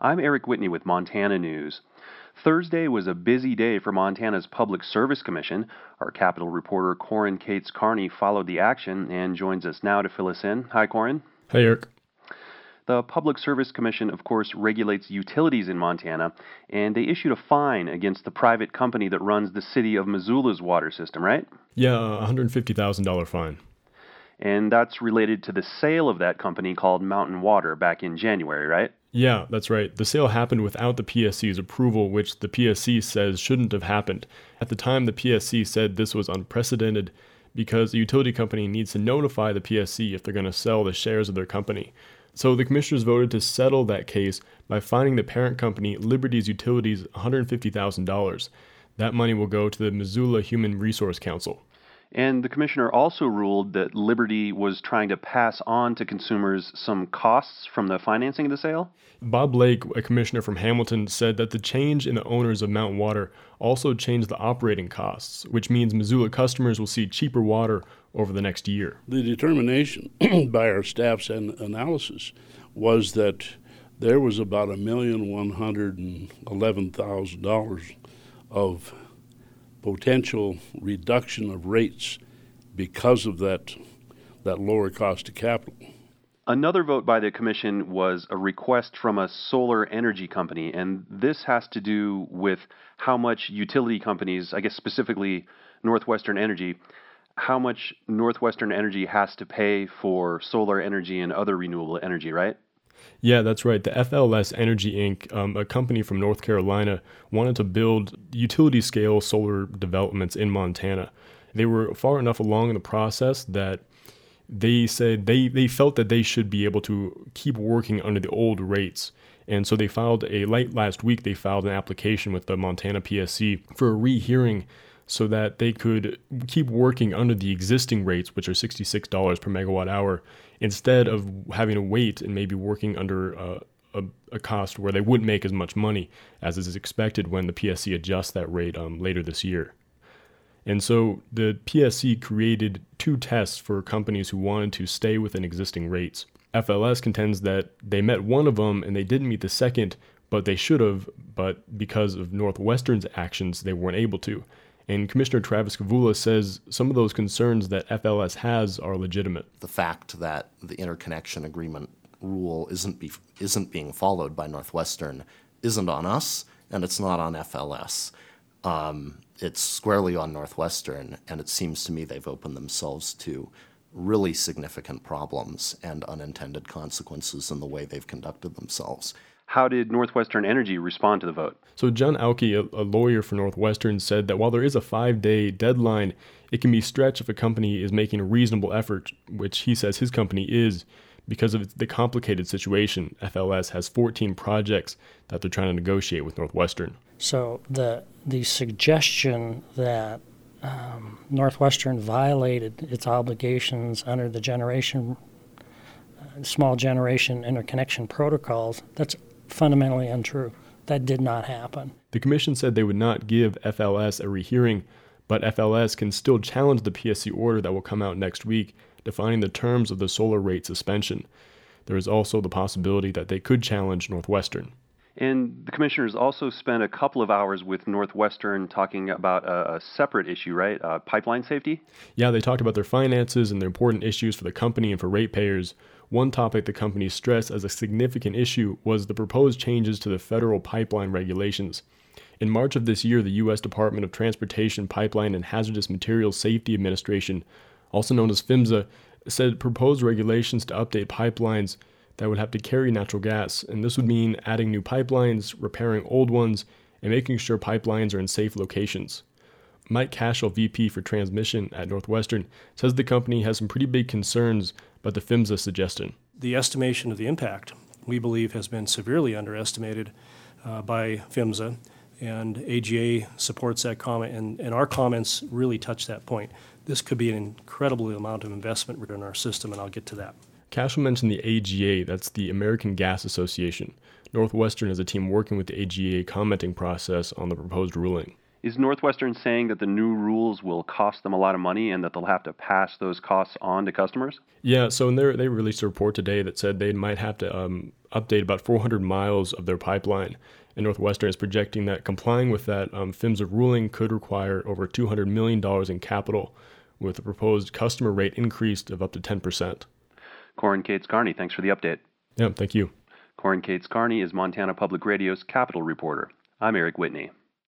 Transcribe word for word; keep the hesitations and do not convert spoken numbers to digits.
I'm Eric Whitney with Montana News. Thursday was a busy day for Montana's Public Service Commission. Our Capitol reporter Corin Cates Carney followed the action and joins us now to fill us in. Hi, Corin. Hey, Eric. The Public Service Commission, of course, regulates utilities in Montana, and they issued a fine against the private company that runs the city of Missoula's water system, right? Yeah, a one hundred fifty thousand dollars fine. And that's related to the sale of that company called Mountain Water back in January, right? Yeah, that's right. The sale happened without the P S C's approval, which the P S C says shouldn't have happened. At the time, the P S C said this was unprecedented because the utility company needs to notify the P S C if they're going to sell the shares of their company. So the commissioners voted to settle that case by fining the parent company, Liberty's Utilities, one hundred fifty thousand dollars. That money will go to the Missoula Human Resource Council. And the commissioner also ruled that Liberty was trying to pass on to consumers some costs from the financing of the sale? Bob Lake, a commissioner from Hamilton, said that the change in the owners of Mountain Water also changed the operating costs, which means Missoula customers will see cheaper water over the next year. The determination by our staff's an- analysis was that there was about a million one hundred and eleven thousand dollars of potential reduction of rates because of that that lower cost of capital. Another vote by the commission was a request from a solar energy company, and this has to do with how much utility companies, I guess specifically Northwestern Energy, how much Northwestern Energy has to pay for solar energy and other renewable energy, right? Yeah, that's right. The F L S Energy Incorporated, um, a company from North Carolina, wanted to build utility-scale solar developments in Montana. They were far enough along in the process that they said they, they felt that they should be able to keep working under the old rates. And so they filed a, late last week, they filed an application with the Montana P S C for a rehearing so that they could keep working under the existing rates, which are sixty-six dollars per megawatt hour, instead of having to wait and maybe working under uh, a, a cost where they wouldn't make as much money as is expected when the P S C adjusts that rate um, later this year. And so the P S C created two tests for companies who wanted to stay within existing rates. F L S contends that they met one of them and they didn't meet the second, but they should have, but because of Northwestern's actions, they weren't able to. And Commissioner Travis Kavula says some of those concerns that F L S has are legitimate. The fact that the interconnection agreement rule isn't be, isn't being followed by Northwestern isn't on us, and it's not on F L S. Um, it's squarely on Northwestern, and it seems to me they've opened themselves to really significant problems and unintended consequences in the way they've conducted themselves. How did Northwestern Energy respond to the vote? So John Alke, a, a lawyer for Northwestern, said that while there is a five-day deadline, it can be stretched if a company is making a reasonable effort, which he says his company is. Because of the complicated situation, F L S has fourteen projects that they're trying to negotiate with Northwestern. So the the suggestion that um, Northwestern violated its obligations under the generation, uh, small generation interconnection protocols, that's fundamentally untrue. That did not happen. The commission said they would not give F L S a rehearing, but F L S can still challenge the P S C order that will come out next week, defining the terms of the solar rate suspension. There is also the possibility that they could challenge Northwestern. And the commissioners also spent a couple of hours with Northwestern talking about a, a separate issue, right? Uh, pipeline safety? Yeah, they talked about their finances and the important issues for the company and for ratepayers. One topic the company stressed as a significant issue was the proposed changes to the federal pipeline regulations. In March of this year, the U S Department of Transportation Pipeline and Hazardous Materials Safety Administration, also known as PHMSA, said proposed regulations to update pipelines that would have to carry natural gas, and this would mean adding new pipelines, repairing old ones, and making sure pipelines are in safe locations. Mike Cashel, V P for Transmission at Northwestern, says the company has some pretty big concerns about the PHMSA suggestion. The estimation of the impact, we believe, has been severely underestimated uh, by PHMSA, and A G A supports that comment, and, and our comments really touch that point. This could be an incredible amount of investment in our system, and I'll get to that. Cashel mentioned the A G A, that's the American Gas Association. Northwestern is a team working with the A G A commenting process on the proposed ruling. Is Northwestern saying that the new rules will cost them a lot of money and that they'll have to pass those costs on to customers? Yeah, so in their, they released a report today that said they might have to um, update about four hundred miles of their pipeline. And Northwestern is projecting that complying with that um, PHMSA ruling could require over two hundred million dollars in capital, with a proposed customer rate increase of up to ten percent. Corin Cates Carney, thanks for the update. Yeah, thank you. Corin Cates Carney is Montana Public Radio's Capital Reporter. I'm Eric Whitney.